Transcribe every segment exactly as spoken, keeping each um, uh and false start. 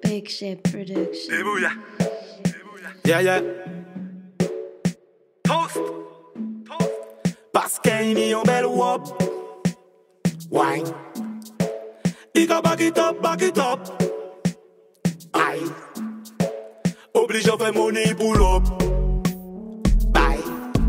Big Ship Production. Débouilla. Yeah, yeah. Toast. Toast. Parce qu'il y a un bel wop. Wine. Il va back it up, back it up. Aïe. Oblige à faire money pull up. Bye.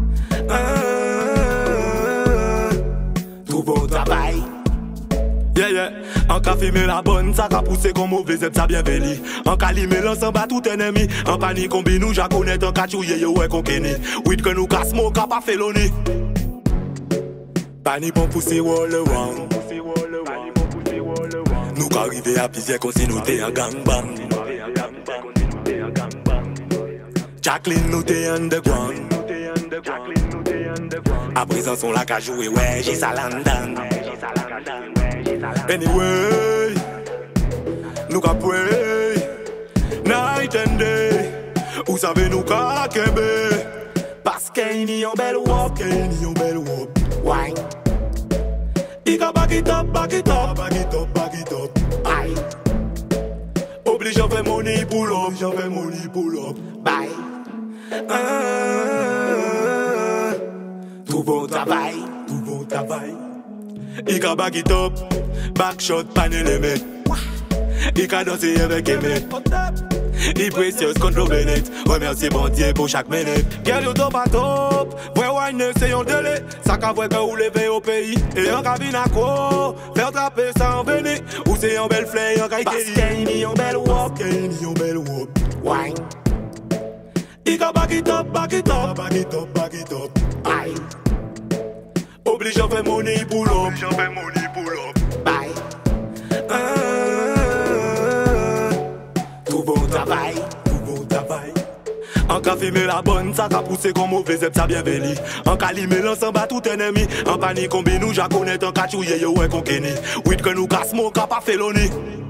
Ah, tout bon travail. Yeah, yeah. En cas filmer la bonne, ça ka poussé comme mauvais zeb, ça bien veli. En cas limer l'ensemble à tout ennemi. En panique, on nous, j'en connais en cas chouye, yo, ouais, qu'on kenny. Weed que nous casse, mon cap pas fait l'oni. Panique, on pousse wall around. Nous qu'arriver à plusieurs comme si nous t'es en gangbang. Jacqueline, nous t'es underground. À présent, son la ka jouer, ouais, j'ai ça l'andan. Anyway, nous ka pray night and day. Vous savez nous ka kebe. Parce qu'il y a un bel wop, qu'il y a un bel wop. Wine. Il ka back it up, back it up, back it up, back it up. Aïe. Oblige à faire money pull up, oblige à faire money pull up. Bye. Ah, tout bon travail, tout bon travail. Il ka back it up, back shot, panel les mecs. Il ka danser avec les mecs. Il précieuse contre Bennett. Remercie bon Dieu pour chaque minute. Girl you top à top, vrai wine c'est un délai. Ça ka vrai que vous levez au pays. Et en cabine à quoi, faire trapper ça en béni. Ou c'est un bel flay en caille. Parce qu'il y a un bel wop, qu'il y a un bel wop. Wine. Il ka back it up, back it up, back it up, back it up. Aïe. Oblige à faire money pull up, oblige à faire money pull up. Bye. Ah, tout bon travail, tout bon travail. En cas filmer la bonne, ça ka poussé comme mauvais zeb, ça bien veli. En cas limer l'ensemble à tout ennemi. En panique, on nous, j'en connais en cas chouye, yo, ouais, qu'on kenny. Weed que nous casse, mon cap pas fait l'oni.